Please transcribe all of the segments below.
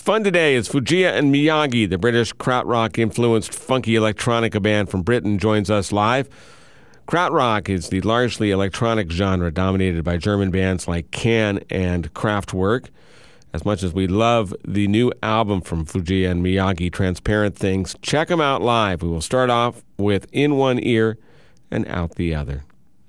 Fun today is Fujia and Miyagi, the British krautrock-influenced funky electronica band from Britain, joins us live. Krautrock is the largely electronic genre dominated by German bands like Can and Kraftwerk. As much as we love the new album from Fujia and Miyagi, Transparent Things, check them out live. We will start off with In One Ear and Out the Other.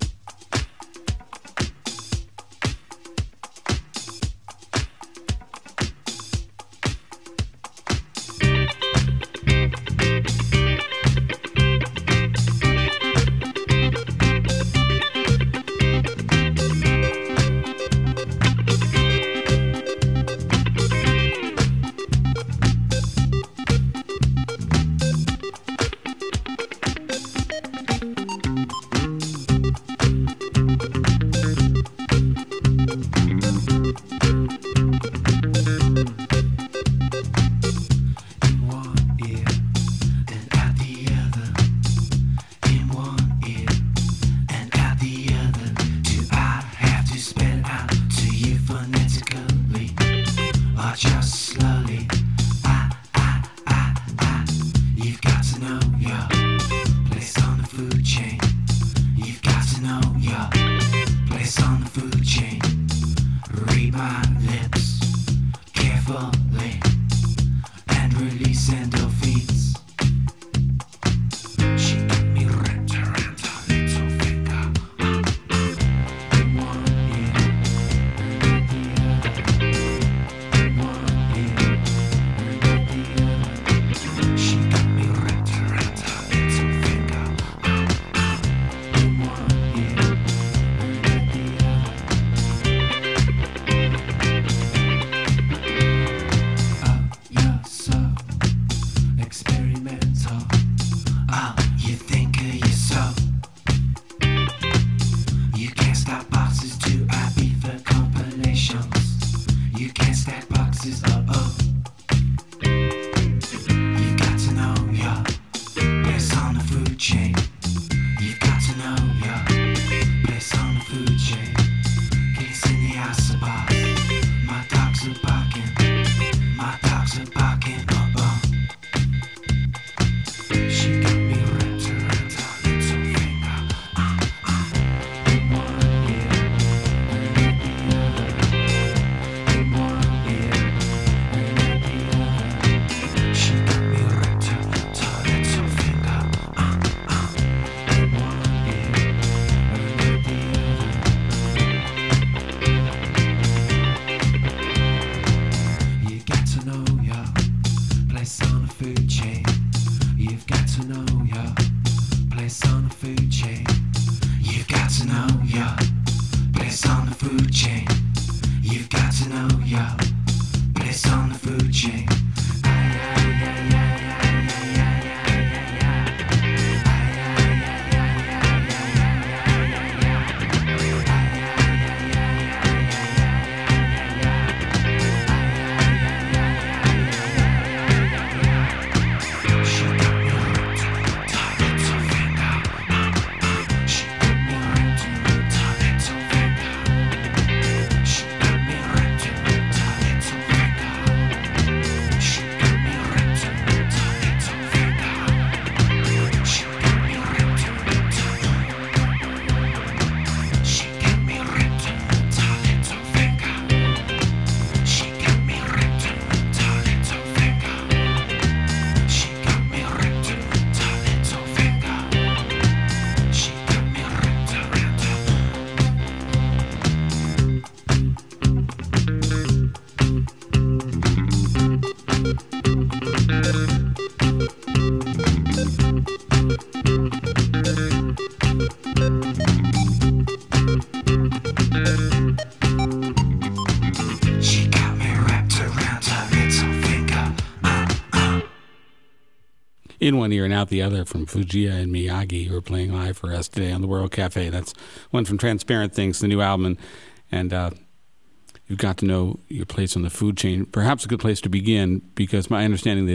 In One Ear and Out the Other from Fujia and Miyagi, who are playing live for us today on the World Cafe. That's one from Transparent Things, the new album. And you've got to know your place on the food chain. Perhaps a good place to begin, because my understanding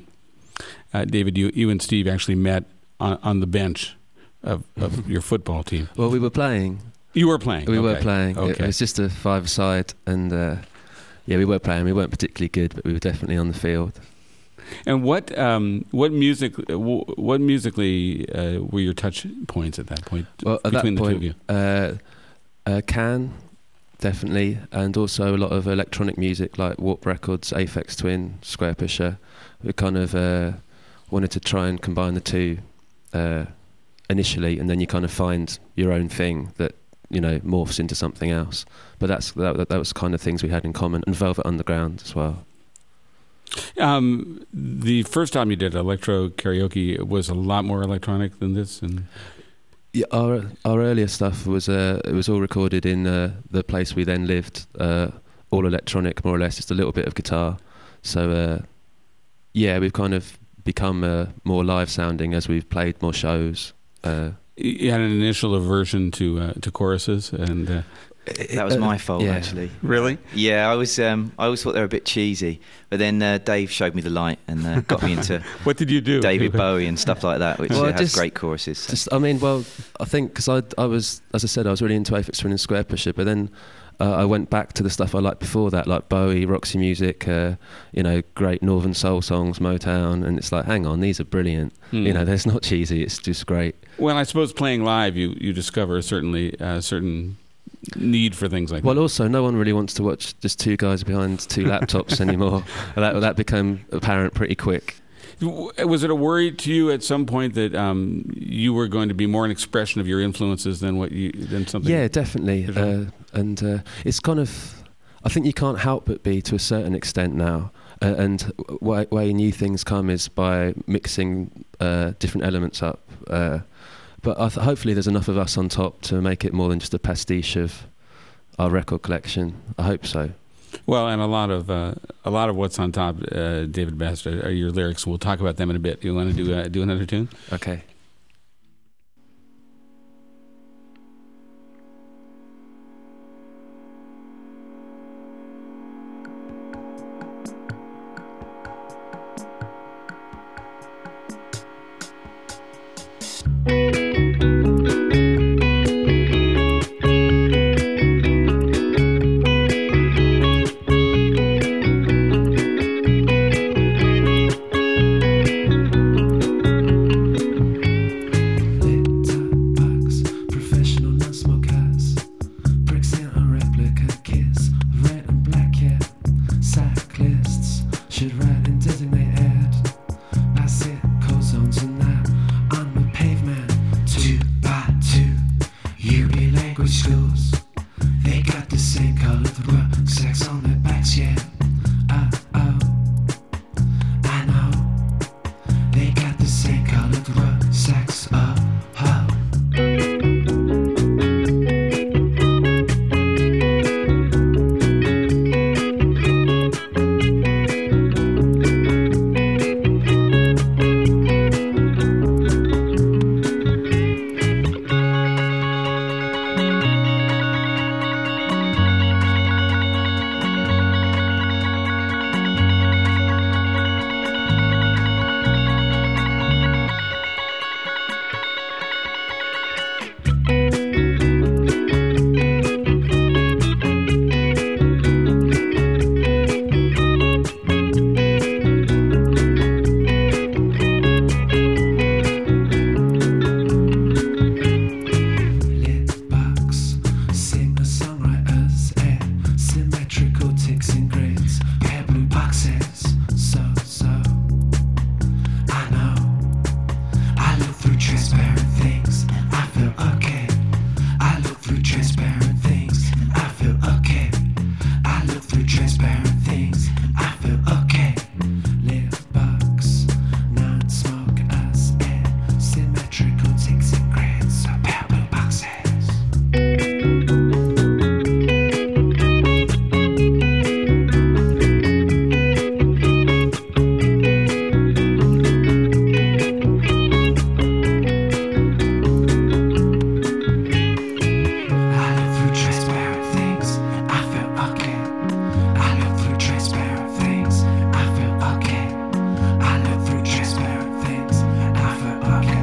that, David, you and Steve actually met on the bench of your football team. Well, we were playing. You were playing? We were playing. Okay. It was just a five-a-side, and Yeah, we were playing. We weren't particularly good, but we were definitely on the field. And what musically were your touch points at that point? Well, at between that point, the two of you? Can, definitely, and also a lot of electronic music like Warp Records, Aphex Twin, Square Pusher. We kind of wanted to try and combine the two initially, and then you kind of find your own thing that, you know, morphs into something else. But that was kind of things we had in common, and Velvet Underground as well. The first time you did Electro Karaoke was a lot more electronic than this, and yeah, our earlier stuff was it was all recorded in the place we then lived, all electronic more or less, just a little bit of guitar. So yeah, we've kind of become more live sounding as we've played more shows. You had an initial aversion to choruses, and that was my fault, actually. Really? Yeah, I always thought they were a bit cheesy, but then Dave showed me the light and got me into what did you do? David Bowie and stuff like that, which has great choruses. So. I think because I was, as I said, I was really into Aphex Twin and Square Pusher, but then I went back to the stuff I liked before that, like Bowie, Roxy Music, you know, great Northern Soul songs, Motown, and it's like, hang on, these are brilliant. You know, there's not cheesy, it's just great. Well, I suppose playing live, you discover certain need for things like that. Well, also, no one really wants to watch just two guys behind two laptops anymore. That became apparent pretty quick. Was it a worry to you at some point that you were going to be more an expression of your influences than something? Yeah, definitely. And it's kind of, I think you can't help but be to a certain extent now. And way new things come is by mixing different elements up. But hopefully there's enough of us on top to make it more than just a pastiche of our record collection. I hope so. Well, and a lot of what's on top, David Best, are your lyrics. We'll talk about them in a bit. You want to do another tune? Okay.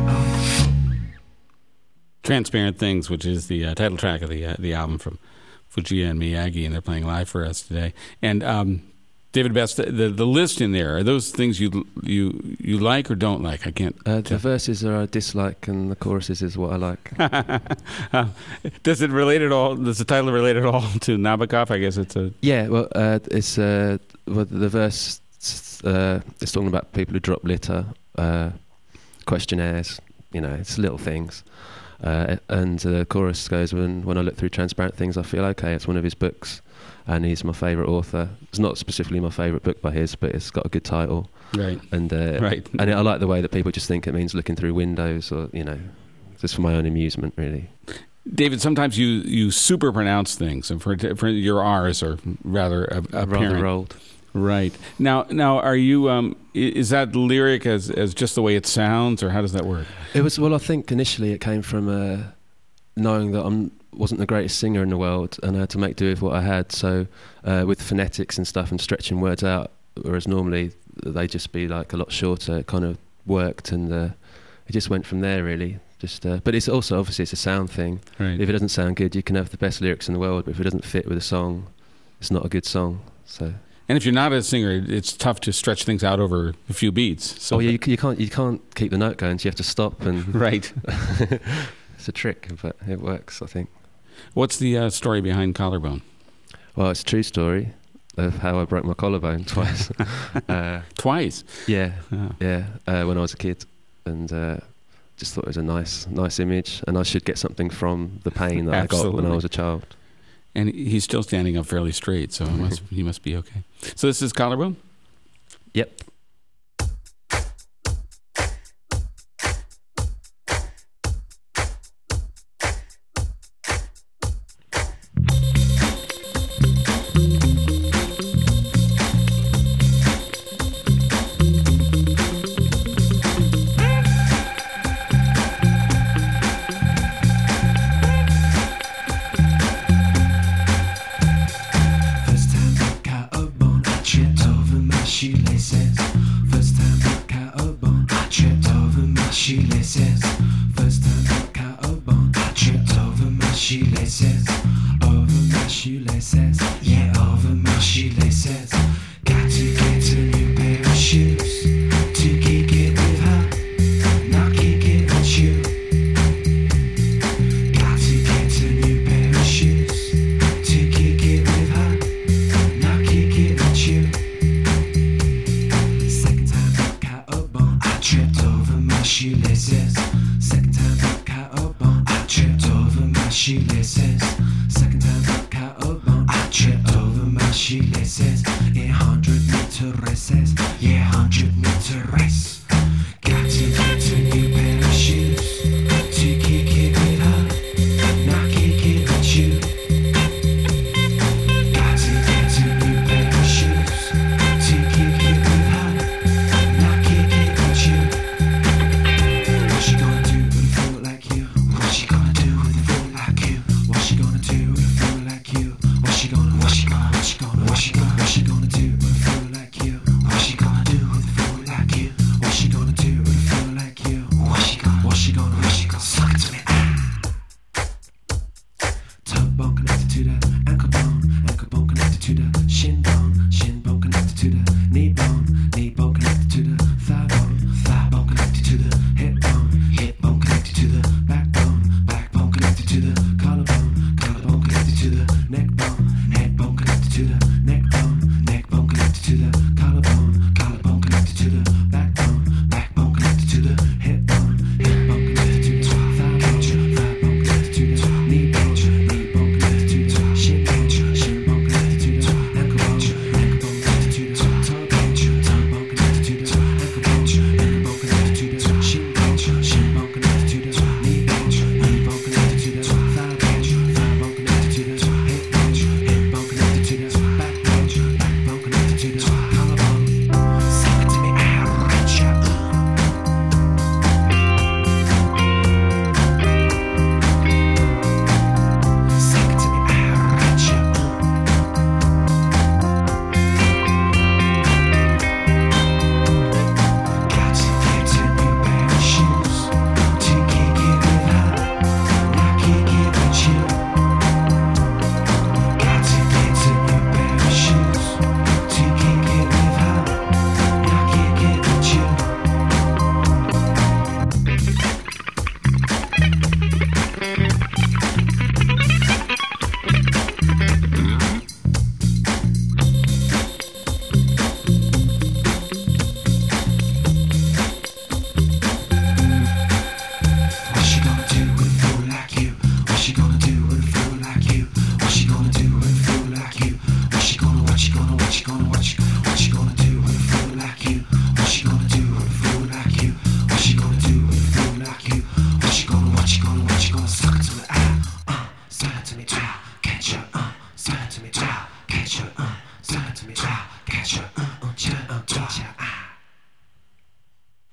Transparent Things, which is the title track of the album from Fujiya and Miyagi, and they're playing live for us today. And David Best, the list in there, are those things you like or don't like? I can't. The verses are I dislike, and the choruses is what I like. Does it relate at all? Does the title relate at all to Nabokov? I guess it's a. Yeah, well, it's the verse. It's talking about people who drop litter, questionnaires. It's little things. And the chorus goes, when I look through transparent things, I feel okay. It's one of his books, and he's my favourite author. It's not specifically my favourite book by his, but it's got a good title. Right. And right. And I like the way that people just think it means looking through windows, or just for my own amusement, really. David, sometimes you super pronounce things, and for your R's are rather apparent. Rather rolled. Right. Now, are you? Is that lyric as just the way it sounds, or how does that work? It was. Well, I think initially it came from knowing that I wasn't the greatest singer in the world, and I had to make do with what I had. So, with phonetics and stuff, and stretching words out, whereas normally they just be like a lot shorter, it kind of worked, and it just went from there, really. But it's also obviously it's a sound thing. Right. If it doesn't sound good, you can have the best lyrics in the world, but if it doesn't fit with a song, it's not a good song. So. And if you're not a singer, it's tough to stretch things out over a few beats. So you can't keep the note going, so you have to stop and. Right. It's a trick, but it works, I think. What's the story behind Collarbone? Well, it's a true story of how I broke my collarbone twice. Twice? Yeah, when I was a kid, and just thought it was a nice image, and I should get something from the pain that I got when I was a child. And he's still standing up fairly straight, so he must be okay. So this is Collarbone? Yep.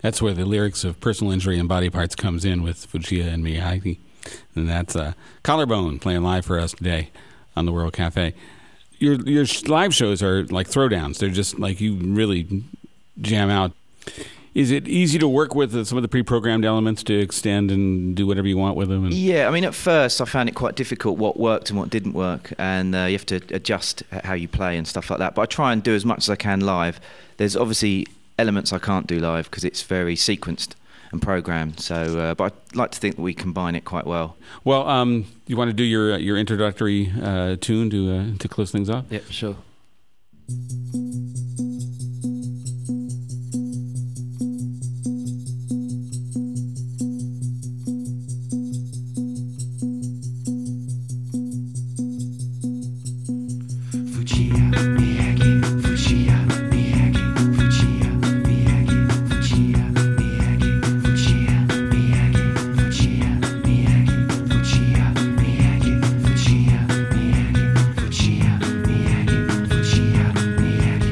That's where the lyrics of Personal Injury and Body Parts comes in with Fujia and Miyagi. And that's Collarbone playing live for us today on the World Cafe. Your live shows are like throwdowns. They're just like you really jam out. Is it easy to work with some of the pre-programmed elements to extend and do whatever you want with them? Yeah, I mean, at first I found it quite difficult what worked and what didn't work, and you have to adjust how you play and stuff like that. But I try and do as much as I can live. There's obviously elements I can't do live because it's very sequenced and programmed. So, but I'd like to think that we combine it quite well. Well, you want to do your introductory tune to close things off? Yep, sure. Miyagi,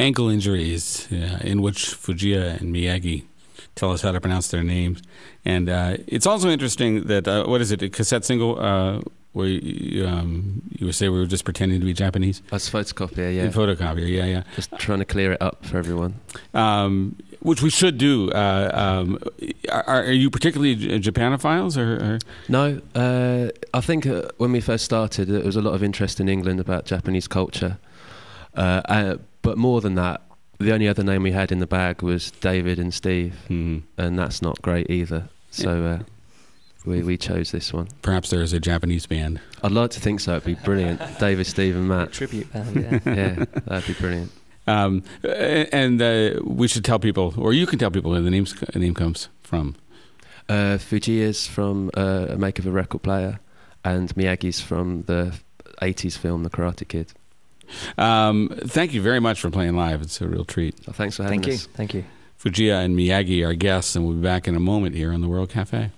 ankle injuries, in which Fujiya and Miyagi tell us how to pronounce their names. And it's also interesting that, what is it, a cassette single where you say we were just pretending to be Japanese? As photocopier, yeah. Photocopier, yeah. Just trying to clear it up for everyone. Which we should do. Are you particularly Japanophiles? Or? No, I think when we first started, there was a lot of interest in England about Japanese culture. But more than that, the only other name we had in the bag was David and Steve, and that's not great either. So we chose this one. Perhaps there is a Japanese band. I'd like to think so. It'd be brilliant. David, Steve, and Matt. Tribute band, yeah. Yeah, that'd be brilliant. And we should tell people, or you can tell people where the name comes from. Fujiya's from a make of a record player, and Miyagi's from the 80s film The Karate Kid. Thank you very much for playing live. It's a real treat. Well, thanks for having us. Thank you. Fujiya and Miyagi are guests, and we'll be back in a moment here on the World Cafe.